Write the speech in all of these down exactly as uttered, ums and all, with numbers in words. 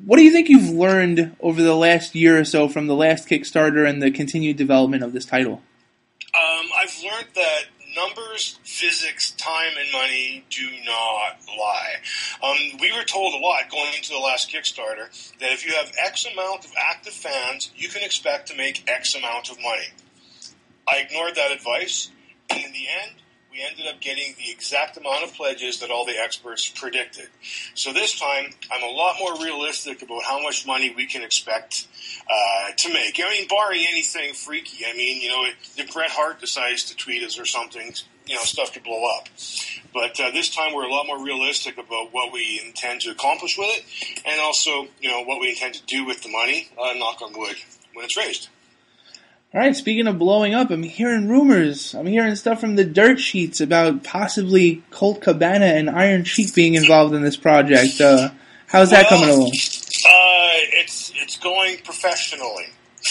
what do you think you've learned over the last year or so from the last Kickstarter and the continued development of this title? Um, I've learned that numbers, physics, time, and money do not lie. Um, we were told a lot going into the last Kickstarter that if you have X amount of active fans, you can expect to make X amount of money. I ignored that advice, and in the end, we ended up getting the exact amount of pledges that all the experts predicted. So this time, I'm a lot more realistic about how much money we can expect uh, to make. I mean, barring anything freaky. I mean, you know, if Bret Hart decides to tweet us or something, you know, stuff could blow up. But uh, this time, we're a lot more realistic about what we intend to accomplish with it, and also, you know, what we intend to do with the money, uh, knock on wood, when it's raised. All right, speaking of blowing up, I'm hearing rumors. I'm hearing stuff from the dirt sheets about possibly Colt Cabana and Iron Sheik being involved in this project. Uh, how's that well, coming along? Uh, it's it's going professionally.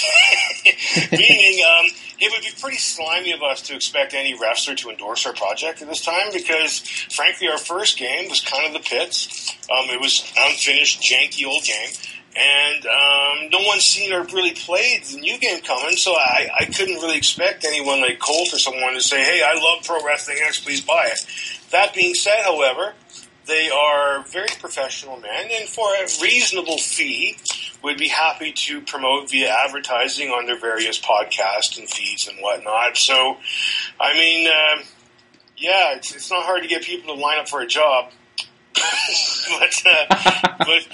Meaning, um, it would be pretty slimy of us to expect any wrestler to endorse our project at this time because, frankly, our first game was kind of the pits. Um, it was unfinished, janky old game. And um, no one's seen or really played the new game coming, so I, I couldn't really expect anyone like Colt or someone to say, hey, I love Pro Wrestling X, please buy it. That being said, however, they are very professional men, and for a reasonable fee, would be happy to promote via advertising on their various podcasts and feeds and whatnot. So, I mean, uh, yeah, it's, it's not hard to get people to line up for a job. but uh, but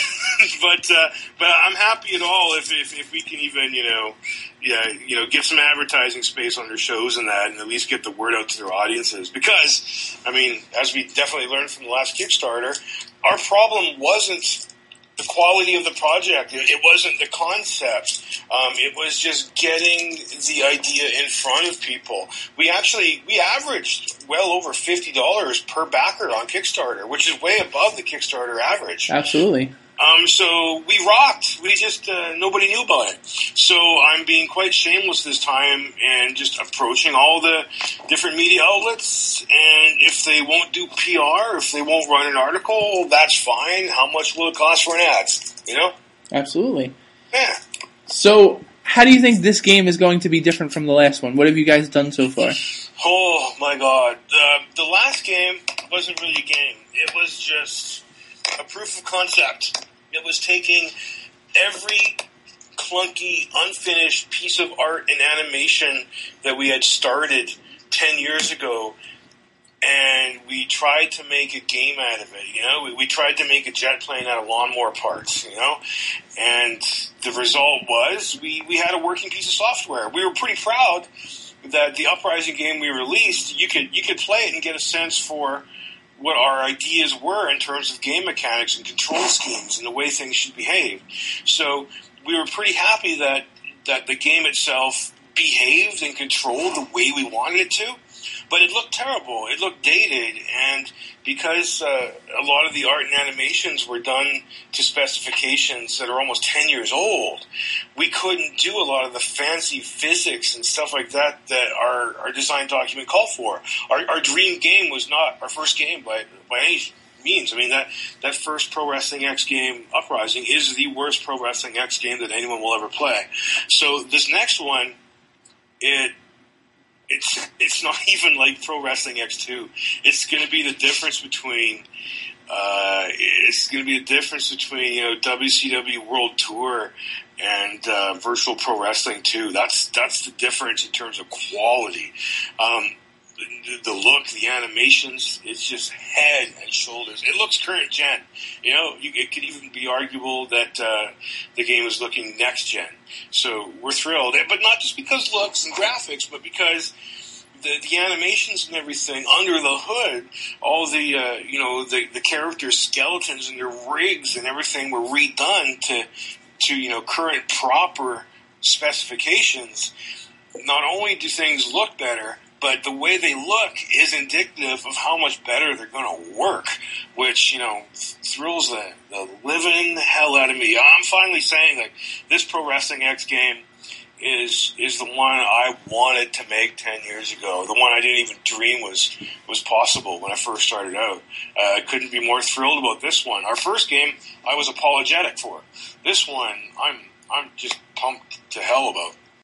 but uh, but I'm happy at all if, if if we can even you know yeah you know get some advertising space on their shows and that, and at least get the word out to their audiences. Because I mean, as we definitely learned from the last Kickstarter, our problem wasn't the quality of the project. It, it wasn't the concept. Um, it was just getting the idea in front of people. We actually, we averaged well over fifty dollars per backer on Kickstarter, which is way above the Kickstarter average. Absolutely. Um, so we rocked. We just, uh, nobody knew about it. So I'm being quite shameless this time and just approaching all the different media outlets. And if they won't do P R, if they won't run an article, that's fine. How much will it cost for an ad? You know? Absolutely. Yeah. So how do you think this game is going to be different from the last one? What have you guys done so far? Oh, my God. The, the last game wasn't really a game. It was just a proof of concept. It was taking every clunky, unfinished piece of art and animation that we had started ten years ago, and we tried to make a game out of it, you know? We, we tried to make a jet plane out of lawnmower parts, you know? And the result was we, we had a working piece of software. We were pretty proud that the Uprising game we released, you could you could play it and get a sense for what our ideas were in terms of game mechanics and control schemes and the way things should behave. So we were pretty happy that, that the game itself behaved and controlled the way we wanted it to. But it looked terrible. It looked dated. And because uh, a lot of the art and animations were done to specifications that are almost ten years old, we couldn't do a lot of the fancy physics and stuff like that that our, our design document called for. Our, our dream game was not our first game by, by any means. I mean, that, that first Pro Wrestling X game, Uprising, is the worst Pro Wrestling X game that anyone will ever play. So this next one, it... It's it's not even like Pro Wrestling X two. It's going to be the difference between uh, it's going to be the difference between you know W C W World Tour and uh, Virtual Pro Wrestling two. That's that's the difference in terms of quality. Um, the, the look, the animations, it's just head and shoulders. It looks current gen. You know, you, it could even be arguable that uh, the game is looking next gen. So we're thrilled, but not just because looks and graphics, but because the, the animations and everything under the hood, all the uh, you know the the characters' skeletons and their rigs and everything were redone to to you know current proper specifications. Not only do things look better, but the way they look is indicative of how much better they're going to work, which, you know, thrills the, the living hell out of me. I'm finally saying that this Pro Wrestling X game is is the one I wanted to make ten years ago. The one I didn't even dream was was possible when I first started out. Uh, I couldn't be more thrilled about this one. Our first game, I was apologetic for. This one, I'm I'm just pumped to hell about.